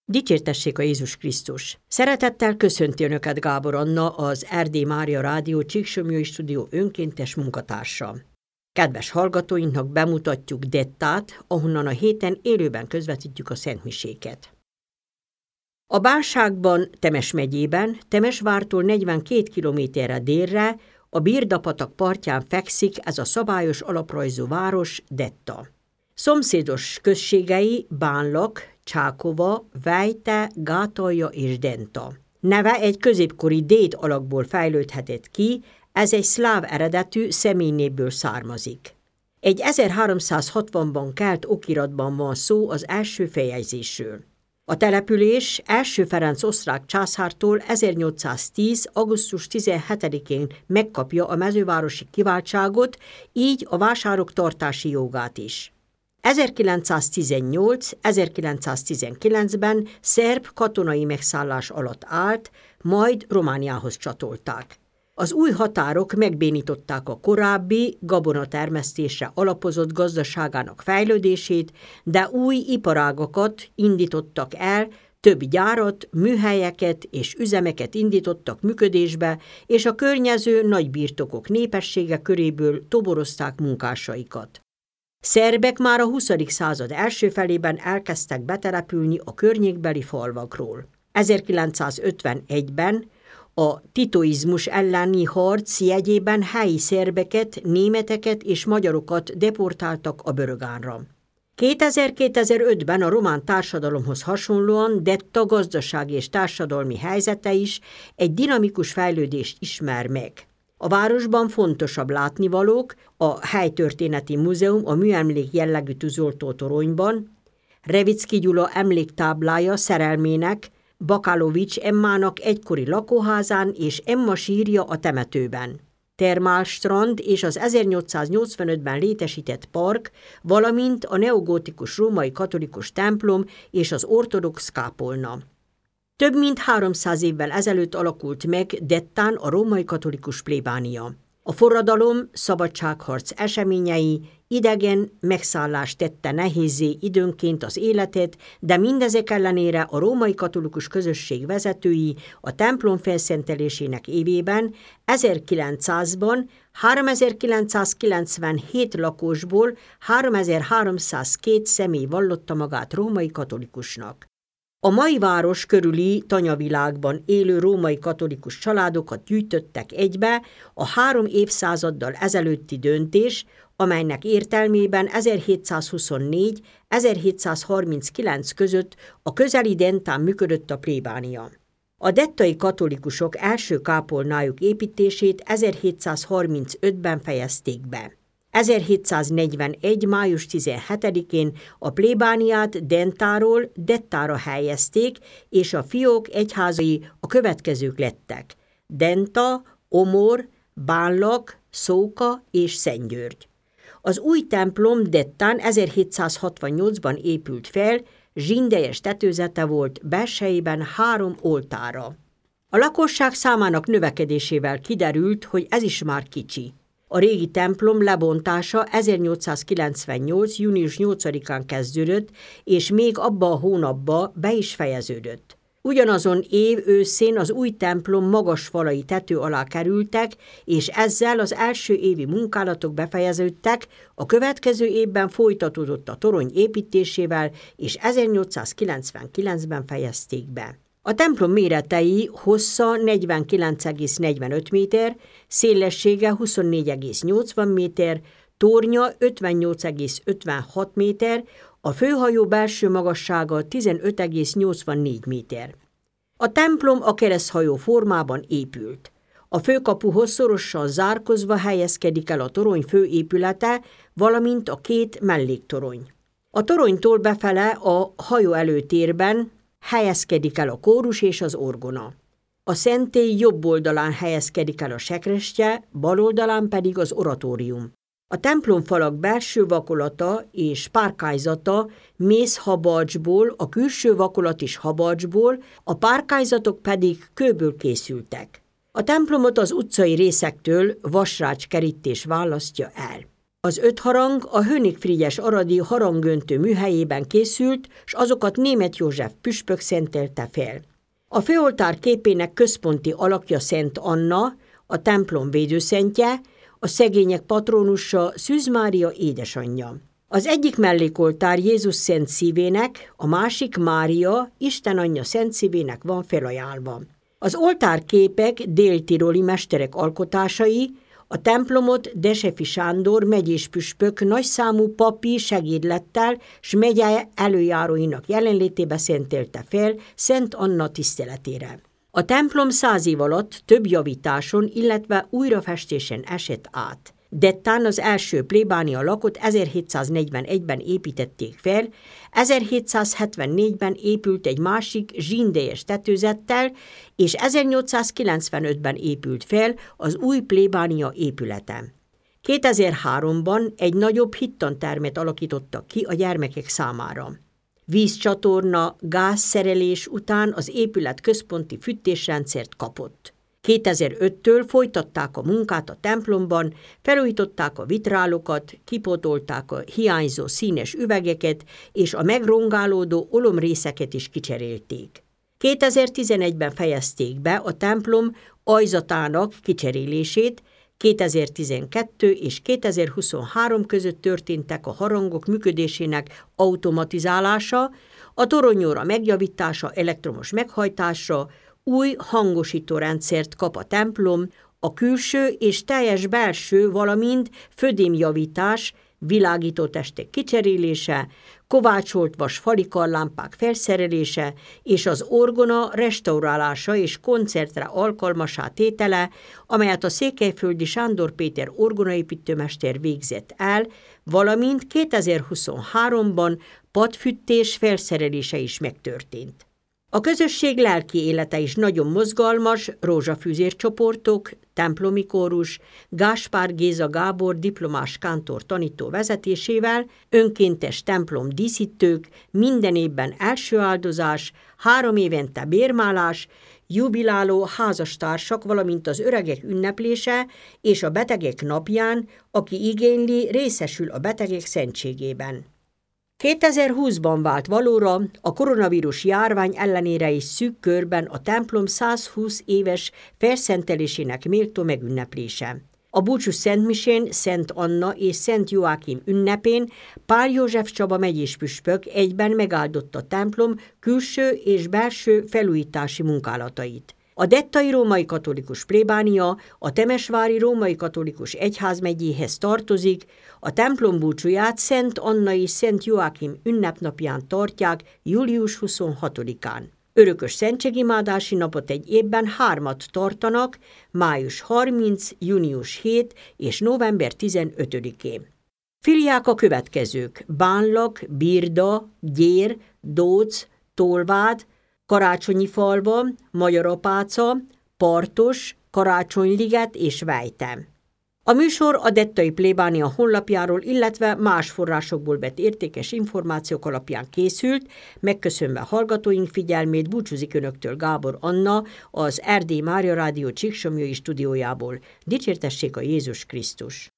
Dicsértessék a Jézus Krisztus! Szeretettel köszönti Önöket Gábor Anna, az Erdély Mária Rádió Csíksomlyói Stúdió önkéntes munkatársa. Kedves hallgatóinknak bemutatjuk Dettát, ahonnan a héten élőben közvetítjük a szentmiséket. A Bánságban, Temes megyében, Temesvártól 42 kilométerre délre, a Birda-patak partján fekszik ez a szabályos alaprajzú város, Detta. Szomszédos községei Bánlak, Csákova, Vejte, Gátalja és Denta. Neve egy középkori déd alakból fejlődhetett ki, ez egy szláv eredetű személynévből származik. Egy 1360-ban kelt okiratban van szó az első feljegyzésről. A település első Ferenc osztrák császártól 1810. augusztus 17-én megkapja a mezővárosi kiváltságot, így a vásárok tartási jogát is. 1918-1919-ben szerb katonai megszállás alatt állt, majd Romániához csatolták. Az új határok megbénították a korábbi, gabonatermesztésre alapozott gazdaságának fejlődését, de új iparágakat indítottak el, több gyárat, műhelyeket és üzemeket indítottak működésbe, és a környező nagybirtokok népessége köréből toborozták munkásaikat. Szerbek már a 20. század első felében elkezdtek betelepülni a környékbeli falvakról. 1951-ben a titoizmus elleni harc jegyében helyi szerbeket, németeket és magyarokat deportáltak a Börögánra. 2000-2005-ben a román társadalomhoz hasonlóan Detta gazdasági és társadalmi helyzete is egy dinamikus fejlődést ismer meg. A városban fontosabb látnivalók a Helytörténeti Múzeum a műemlék jellegű tűzoltó toronyban, Revicki Gyula emléktáblája szerelmének, Bakalovics Emmának egykori lakóházán és Emma sírja a temetőben, Termálstrand és az 1885-ben létesített park, valamint a neogótikus római katolikus templom és az ortodox kápolna. Több mint 300 évvel ezelőtt alakult meg Dettán a római katolikus plébánia. A forradalom, szabadságharc eseményei, idegen megszállás tette nehézzé időnként az életet, de mindezek ellenére a római katolikus közösség vezetői a templom felszentelésének évében 1900-ban 3997 lakosból 3302 személy vallotta magát római katolikusnak. A mai város körüli tanyavilágban élő római katolikus családokat gyűjtöttek egybe a 3 évszázaddal ezelőtti döntés, amelynek értelmében 1724-1739 között a közeli Dentán működött a plébánia. A dettai katolikusok első kápolnájuk építését 1735-ben fejezték be. 1741. május 17-én a plébániát Dentáról Dettára helyezték, és a fiók egyházai a következők lettek: Denta, Omor, Bánlak, Szóka és Szentgyörgy. Az új templom Dettán 1768-ban épült fel, zsindejes tetőzete volt, belsejében 3 oltára. A lakosság számának növekedésével kiderült, hogy ez is már kicsi. A régi templom lebontása 1898. június 8-án kezdődött, és még abba a hónapba be is fejeződött. Ugyanazon év őszén az új templom magas falai tető alá kerültek, és ezzel az első évi munkálatok befejeződtek, a következő évben folytatódott a torony építésével, és 1899-ben fejezték be. A templom méretei: hossza 49,45 méter, szélessége 24,80 méter, tornya 58,56 méter, a főhajó belső magassága 15,84 méter. A templom a kereszthajó formában épült. A főkapuhoz szorosan zárkozva helyezkedik el a torony főépülete, valamint a 2 melléktorony. A toronytól befele a hajó előtérben helyezkedik el a kórus és az orgona. A szentély jobb oldalán helyezkedik el a sekrestye, bal oldalán pedig az oratórium. A templomfalak belső vakolata és párkályzata mészhabarcsból, a külső vakolat is habarcsból, a párkályzatok pedig kőből készültek. A templomot az utcai részektől vasrácskerítés választja el. Az 5 harang a Hönig Frigyes aradi harangöntő műhelyében készült, s azokat Németh József püspök szentelte fel. A főoltár képének központi alakja Szent Anna, a templom védőszentje, a szegények patronusa Szűz Mária édesanyja. Az egyik mellékoltár Jézus Szent Szívének, a másik Mária, Isten Anyja Szent Szívének van felajánlva. Az oltárképek dél-tiroli mesterek alkotásai, a templomot Desefi Sándor megyés püspök nagyszámú papi segédlettel s megye előjáróinak jelenlétébe szentelte fel Szent Anna tiszteletére. A templom 100 év alatt több javításon, illetve újrafestésen esett át. Dettán az első plébánia lakot 1741-ben építették fel, 1774-ben épült egy másik zsindejes tetőzettel, és 1895-ben épült fel az új plébánia épülete. 2003-ban egy nagyobb hittantermet alakítottak ki a gyermekek számára. Vízcsatorna, gázszerelés után az épület központi fűtésrendszert kapott. 2005-től folytatták a munkát a templomban, felújították a vitrálokat, kipótolták a hiányzó színes üvegeket, és a megrongálódó olomrészeket is kicserélték. 2011-ben fejezték be a templom ajzatának kicserélését, 2012 és 2023 között történtek a harangok működésének automatizálása, a toronyóra megjavítása elektromos meghajtásra, új hangosítórendszert kap a templom, a külső és teljes belső, valamint födémjavítás, világítótestek kicserélése, kovácsolt vas falikarlámpák felszerelése és az orgona restaurálása és koncertre alkalmassá tétele, amelyet a székelyföldi Sándor Péter orgonaépítőmester végzett el, valamint 2023-ban padfűtés felszerelése is megtörtént. A közösség lelki élete is nagyon mozgalmas, rózsafűzércsoportok, templomi kórus, Gáspár Géza Gábor diplomás kántor tanító vezetésével, önkéntes templom díszítők, minden évben első áldozás, 3 évente bérmálás, jubiláló házastársak, valamint az öregek ünneplése és a betegek napján, aki igényli, részesül a betegek szentségében. 2020-ban vált valóra a koronavírus járvány ellenére is szűk körben a templom 120 éves felszentelésének méltó megünneplése. A búcsú szentmisén Szent Anna és Szent Joákim ünnepén Pál József Csaba megyés püspök egyben megáldotta a templom külső és belső felújítási munkálatait. A dettai római katolikus plébánia a temesvári római katolikus egyházmegyéhez tartozik, a templom búcsúját Szent Anna és Szent Joákim ünnepnapján tartják július 26-án. Örökös szentségimádási napot egy évben 3 tartanak, május 30, június 7 és november 15-én. Filiák a következők: Bánlak, Birda, Gyér, Dóc, Tolvád, Karácsonyifalva, Magyarapáca, Partos, Karácsonyliget és Vejtem. A műsor a dettai plébánia honlapjáról, illetve más forrásokból vett értékes információk alapján készült, megköszönve hallgatóink figyelmét búcsúzik Önöktől Gábor Anna, az Erdély Mária Rádió Csíksomlyai stúdiójából. Dicsértessék a Jézus Krisztus!